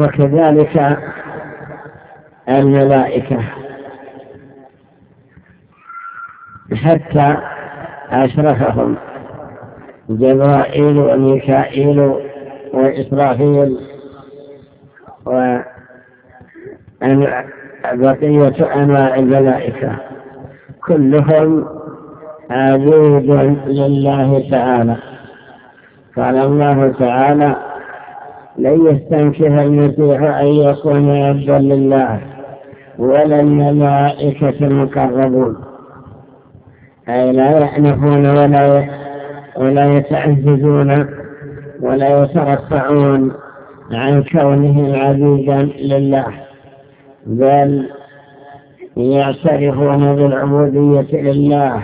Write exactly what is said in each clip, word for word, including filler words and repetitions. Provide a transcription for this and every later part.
وكذلك الملائكة حتى أشرفهم جبرائيل وميكائيل وإسرافيل وبقية أنواع الملائكة كلهم عبيد لله تعالى. قال الله تعالى: لن يستنكف المسيح أن يكون عبدا لله ولا الملائكة المقربون، أي لا يحنفون ولا ولا يتعززون ولا يترفعون عن كونهم عبيدا لله، بل يعترفون بالعبودية لله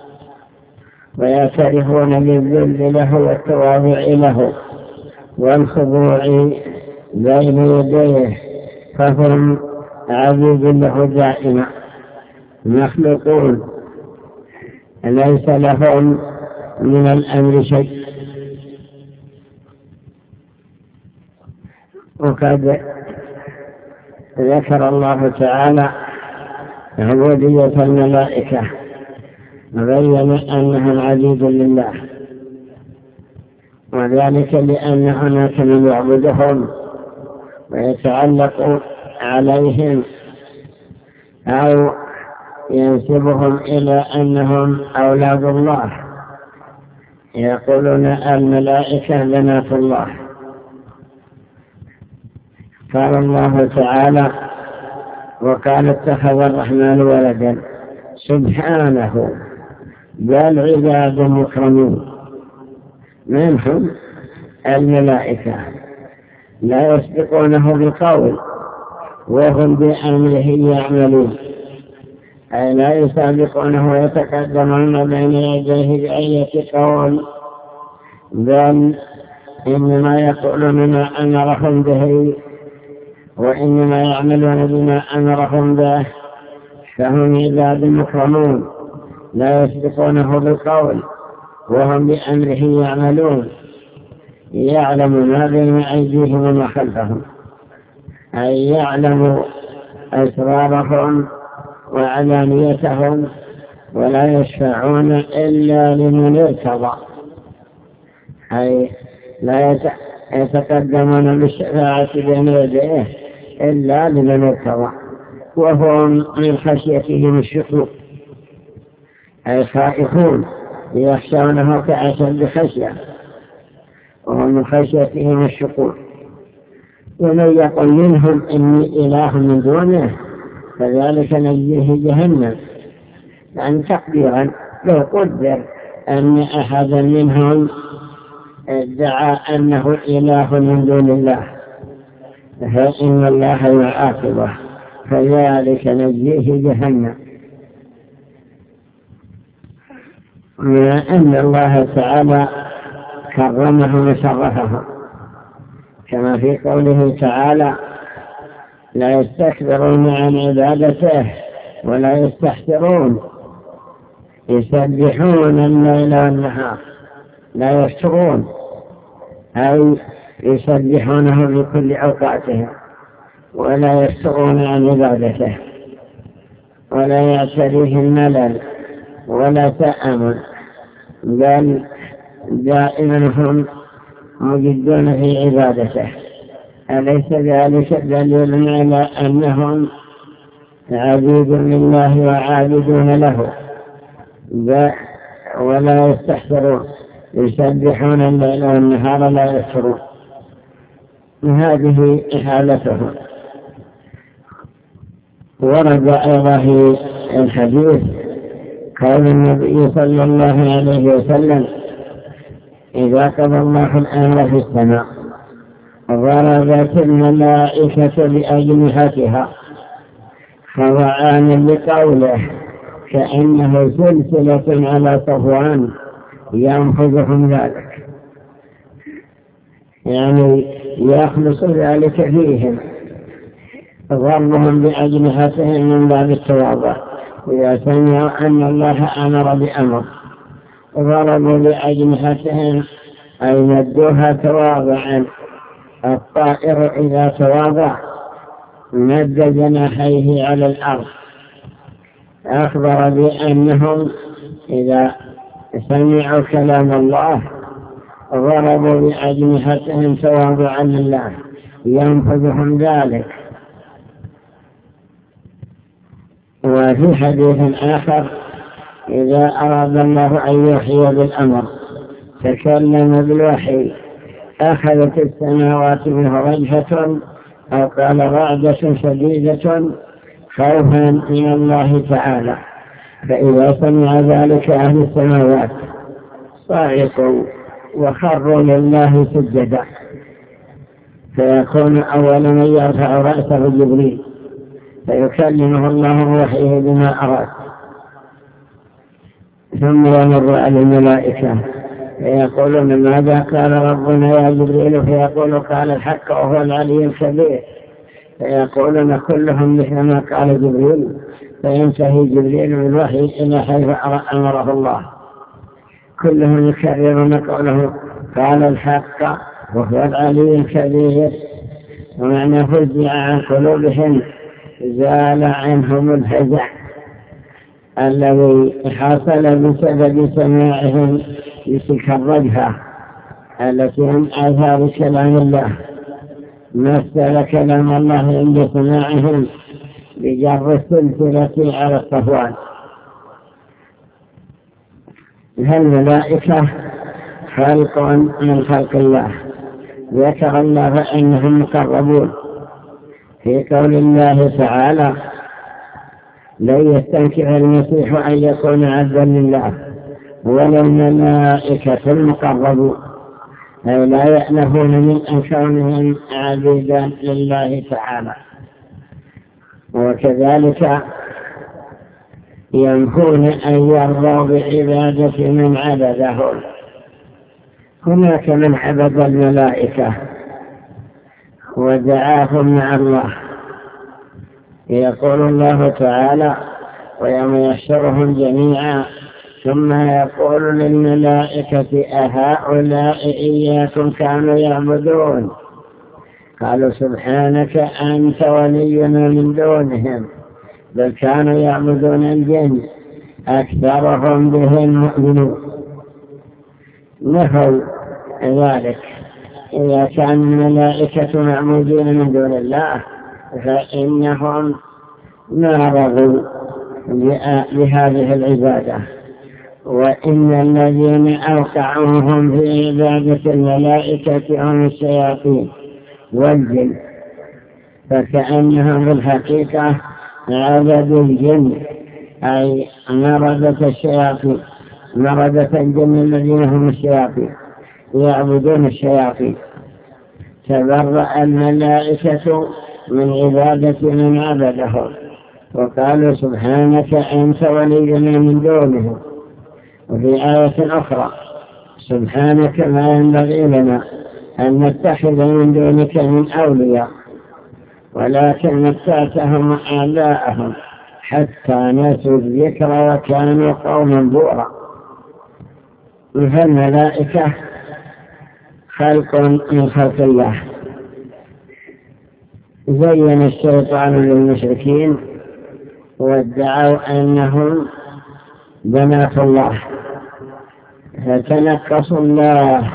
ويعترفون بالذل له والتواضع له والخضوع بين يديه، فهم عبيد له دائما مخلوقون ليس لهم من الأمر شيء. وقد ذكر الله تعالى عبودية الملائكة وبين أنهم عبيد لله، وذلك لأن هناك من يعبدهم ويتعلق عليهم أو ينسبهم إلى أنهم أولاد الله، يقولون الملائكة بنات الله. قال الله تعالى: وقال اتخذ الرحمن ولدا، سبحانه، بل عباد مكرمون منهم الملائكة لا يسبقونه بقول وهم بأمره يعملون، أي لا يسابقونه ويتقدمون بين يديه بأية قول، بل إنما يقولون ما أمرهم به وإنما يعملون بما أمرهم به، فهم عباد مكرمون لا يسبقونه بالقول وهم بأمره يعملون، يعلم ما بين أيديهم وما خلفهم، أي يعلم أسرارهم وعلانيتهم، ولا يشفعون إلا لمن ارتضى، أي لا يتقدمون بالشفاعة بين يديه إلا لمن ارتضى، وهم من خشيتهم الشفوع، أي خائفون يخشونه كأشد خشية، وهم من خشيتهم الشفوع. ومن يقل منهم إني إله من دونه فذلك نجيه جهنم، يعني تقديرا لو قدر أن أحدا منهم ادعى أنه إله من دون الله فإن الله يعاقبه، فذلك نجيه جهنم. أن الله تعالى كرمه وشرفه، كما في قوله تعالى: لا يستكبرون عن عبادته ولا يستحسرون، يسبحون الليل والنهار، لا يفترون، أي يسبحونه بكل أوقاتهم ولا يفترون عن عبادته، ولا يعتريه الملل ولا تأمل، بل دائما هم مجدون في عبادته. أليس ذلك دليل على أنهم عبيد لله وعابدون له ولا يستحسرون، يسبحون الليل والنهار لا يفترون؟ هذه حالتهم. ورد أيضا في الحديث قول النبي صلى الله عليه وسلم: إذا قضى الله الأمر في السماء ضربت الملائكة بأجنحتها خضعانا لقوله كأنه سلسلة على صفوان ينفذهم ذلك، يعني يخلص ذلك فيهم، ضربهم بأجنحتهم من باب التواضع، إذا سمعوا أن الله أمر بأمر ضربوا بأجنحتهم أي مدوها تواضعا الطائر إذا تواضع مد جناحيه على الأرض. أخبر بأنهم إذا سمعوا كلام الله ضربوا بأجنحتهم تواضعا لله ينفذهم ذلك. وفي حديث آخر إذا أراد الله أن يحيي بالأمر تكلم بالوحي أخذت السماوات منه رجفة أو قال رعدة شديدة خوفا من الله تعالى. فإذا سمع ذلك أهل السماوات صعقوا وخروا لله سجدا، فيكون أول من يرفع رأسه جبريل فيكلمه الله بوحيه بما أراد، ثم يمر على الملائكة فيقولون ماذا قال ربنا يا جبريل؟ فيقول قال الحق وهو العلي الكبير، فيقولون كلهم مثل ما قال جبريل، فينتهي جبريل بالوحي إلى حيث أمره الله، كلهم يكررون قوله قال الحق وهو العلي الكبير، ومعنى فزع عن قلوبهم زال عنهم الفزع الذي حصل بسبب سماعهم بتلك الرجفة التي هم آثار كلام الله. مثل كلام الله عند سماعهم بجر السلسلة على الصفوان. الملائكة خلق من خلق الله، ذكر الله فإنهم مقربون في قول الله تعالى لن يستنكف المسيح أن يكون عبدا لله ولا الملائكة المقربون، أي لا يأنفون من أن كونهم عبيدا لله تعالى. وكذلك ينفون أن يرضوا بعبادة من عبدهم. هناك من عبد الملائكة ودعاهم مع الله، يقول الله تعالى ويوم يحشرهم جميعا ثم يقول للملائكة أهؤلاء إياكم كانوا يعبدون؟ قالوا سبحانك أنت ولينا من دونهم بل كانوا يعبدون الجن أكثرهم بهم مؤمنون. نفوا ذلك، إذا كان الملائكة معبودين من دون الله فإنهم ما رضوا بهذه العبادة، وإن الذين أوقعوهم في عبادة الملائكة هم الشياطين والجن، فكأنهم في الحقيقة عبدوا الجن أي مردة الشياطين، مردة الجن الذين هم الشياطين يعبدون الشياطين. تبرأ الملائكة من عبادة من عبدهم وقالوا سبحانك أنت ولينا من دونهم. وفي آية أخرى سبحانك ما ينبغي لنا أن نتخذ من دونك من أولياء ولكن متعتهم آباءهم حتى نسوا الذكر وكانوا قوما بورا. فالملائكة خلق من خلق الله. زين الشيطان للمشركين وادعوا أنهم بنات الله فتنقصوا الله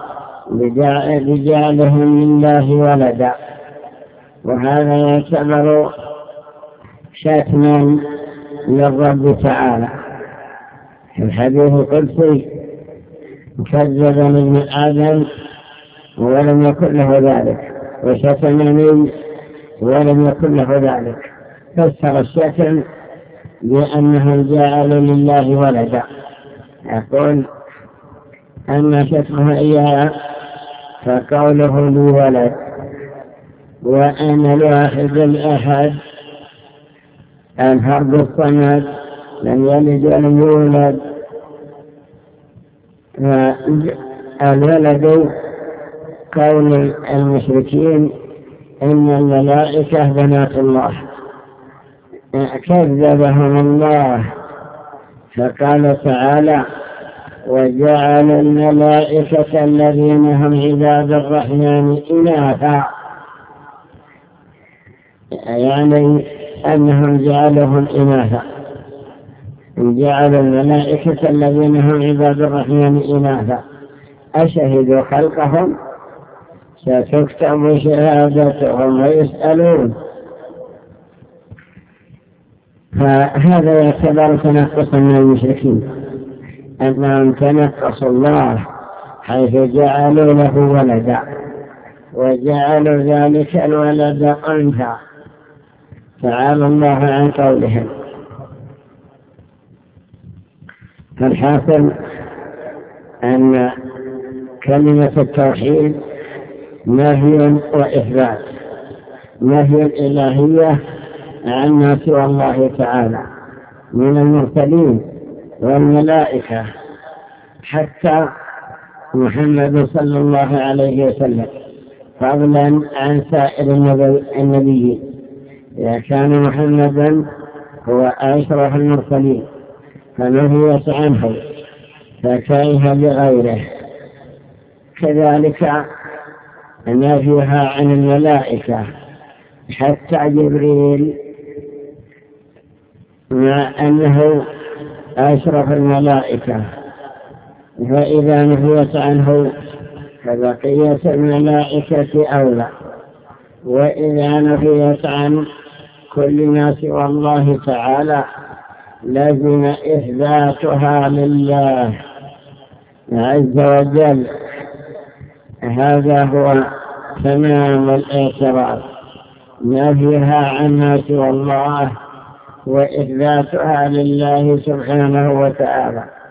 بجعلهم لله ولدا، وهذا يعتبر شتما للرب تعالى. في الحديث القدسي كذبني ابن آدم ولم يكن له ذلك وشتمني ولم يكن له ذلك. فسر الشتم بأنه جعل لله ولدا، يقول أما شتمه إياه فقوله لي ولد وأنا الواحد الأحد الفرد الصمد لم يلد ولم يولد. الولد قول المشركين إن الملائكة بنات الله، كذبهم الله فقال تعالى وجعل الملائكة الذين هم عباد الرحمن إناثا، يعني أنهم جعلهم إناثا، جعل الملائكة الذين هم عباد الرحمن إناثا أشهدوا خلقهم ستكتب شهادتهم ويسألون. فهذا يعتبر تنقصا من المشركين، أنهم تنقصوا الله حيث جعلوا له ولدا وجعلوا ذلك الولد أنثى، تعالى الله عن قولهم. فالحاصل أن كلمة التوحيد نهي وإثبات، نهي الإلهية عما سوى الله تعالى من المرسلين والملائكة حتى محمد صلى الله عليه وسلم، فضلا عن سائر النبيين. إذا كان محمدا هو أشرف المرسلين فنهيت عنه فكيف بغيره؟ كذلك نفيها عن الملائكة حتى جبريل مع أنه أشرف الملائكة، فإذا نفيت عنه فبقية الملائكة أولى، وإذا نفيت عن كل ما سوى الله تعالى لازم إثباتها لله عز وجل. هذا هو تمام الاعتراف، نفيها عما سوى الله وإثباتها لله سبحانه وتعالى.